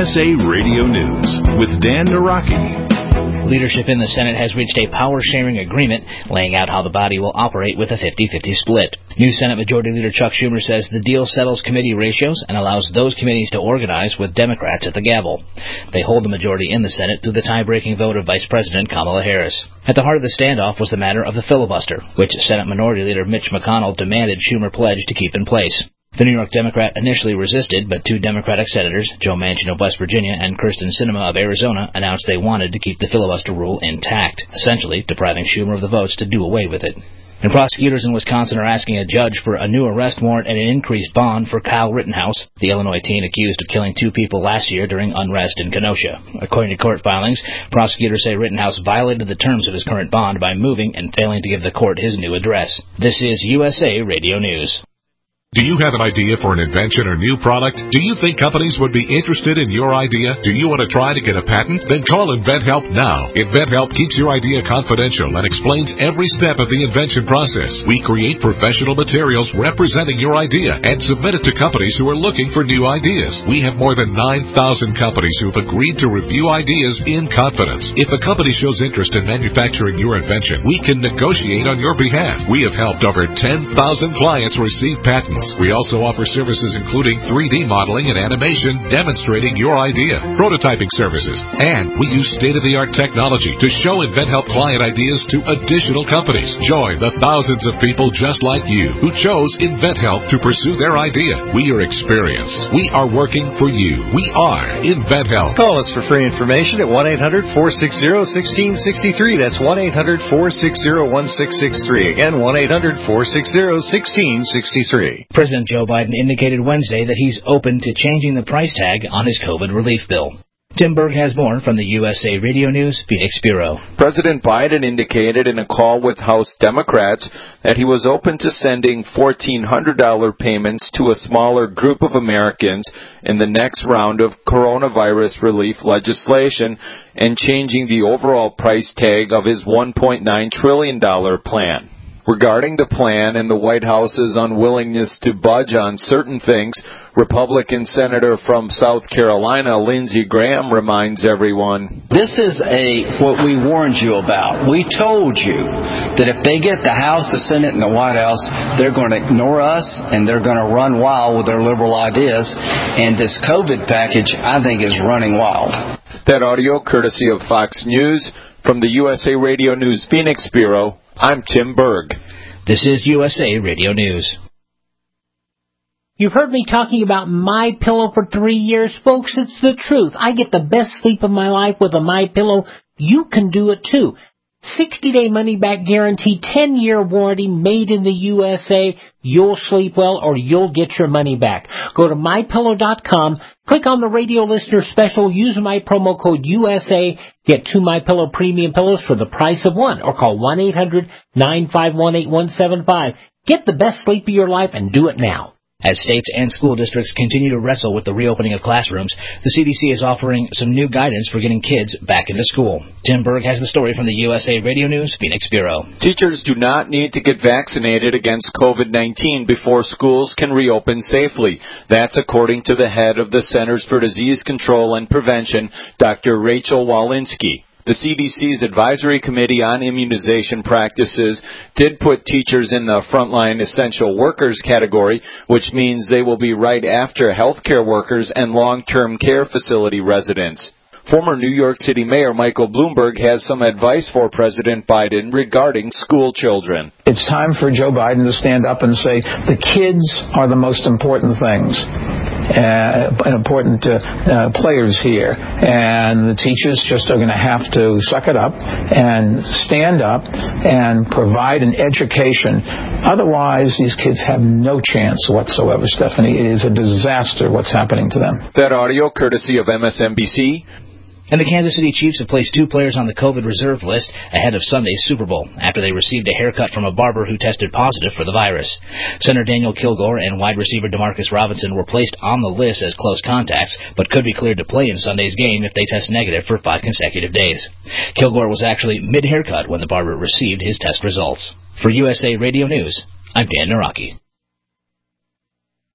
USA Radio News with Dan Naraki. Leadership in the Senate has reached a power-sharing agreement laying out how the body will operate with a 50-50 split. New Senate Majority Leader Chuck Schumer says the deal settles committee ratios and allows those committees to organize with Democrats at the gavel. They hold the majority in the Senate through the tie-breaking vote of Vice President Kamala Harris. At the heart of the standoff was the matter of the filibuster, which Senate Minority Leader Mitch McConnell demanded Schumer pledge to keep in place. The New York Democrat initially resisted, but two Democratic senators, Joe Manchin of West Virginia and Kyrsten Sinema of Arizona, announced they wanted to keep the filibuster rule intact, essentially depriving Schumer of the votes to do away with it. And prosecutors in Wisconsin are asking a judge for a new arrest warrant and an increased bond for Kyle Rittenhouse, the Illinois teen accused of killing two people last year during unrest in Kenosha. According to court filings, prosecutors say Rittenhouse violated the terms of his current bond by moving and failing to give the court his new address. This is USA Radio News. Do you have an idea for an invention or new product? Do you think companies would be interested in your idea? Do you want to try to get a patent? Then call InventHelp now. InventHelp keeps your idea confidential and explains every step of the invention process. We create professional materials representing your idea and submit it to companies who are looking for new ideas. We have more than 9,000 companies who have agreed to review ideas in confidence. If a company shows interest in manufacturing your invention, we can negotiate on your behalf. We have helped over 10,000 clients receive patents. We also offer services including 3D modeling and animation demonstrating your idea, prototyping services, and we use state-of-the-art technology to show InventHelp client ideas to additional companies. Join the thousands of people just like you who chose InventHelp to pursue their idea. We are experienced. We are working for you. We are InventHelp. Call us for free information at 1-800-460-1663. That's 1-800-460-1663. Again, 1-800-460-1663. President Joe Biden indicated Wednesday that he's open to changing the price tag on his COVID relief bill. Tim Berg has more from the USA Radio News Phoenix Bureau. President Biden indicated in a call with House Democrats that he was open to sending $1,400 payments to a smaller group of Americans in the next round of coronavirus relief legislation and changing the overall price tag of his $1.9 trillion plan. Regarding the plan and the White House's unwillingness to budge on certain things, Republican Senator from South Carolina, Lindsey Graham, reminds everyone, this is what we warned you about. We told you that if they get the House, the Senate, and the White House, they're going to ignore us and they're going to run wild with their liberal ideas. And this COVID package, I think, is running wild. That audio courtesy of Fox News. From the USA Radio News Phoenix Bureau, I'm Tim Berg. This is USA Radio News. You've heard me talking about MyPillow for 3 years, folks. It's the truth. I get the best sleep of my life with a MyPillow. You can do it too. 60-day money-back guarantee, 10-year warranty, made in the USA. You'll sleep well or you'll get your money back. Go to MyPillow.com, click on the radio listener special, use my promo code USA, get 2 MyPillow premium pillows for the price of one, or call 1-800-951-8175. Get the best sleep of your life and do it now. As states and school districts continue to wrestle with the reopening of classrooms, the CDC is offering some new guidance for getting kids back into school. Tim Berg has the story from the USA Radio News Phoenix Bureau. Teachers do not need to get vaccinated against COVID-19 before schools can reopen safely. That's according to the head of the Centers for Disease Control and Prevention, Dr. Rachel Walensky. The CDC's Advisory Committee on Immunization Practices did put teachers in the frontline essential workers category, which means they will be right after healthcare workers and long-term care facility residents. Former New York City Mayor Michael Bloomberg has some advice for President Biden regarding school children. It's time for Joe Biden to stand up and say the kids are the most important things. Important players here, and the teachers just are going to have to suck it up and stand up and provide an education. Otherwise, these kids have no chance whatsoever, Stephanie. It is a disaster what's happening to them. That audio courtesy of MSNBC. And the Kansas City Chiefs have placed 2 players on the COVID reserve list ahead of Sunday's Super Bowl after they received a haircut from a barber who tested positive for the virus. Center Daniel Kilgore and wide receiver Demarcus Robinson were placed on the list as close contacts, but could be cleared to play in Sunday's game if they test negative for 5 consecutive days. Kilgore was actually mid-haircut when the barber received his test results. For USA Radio News, I'm Dan Naraki.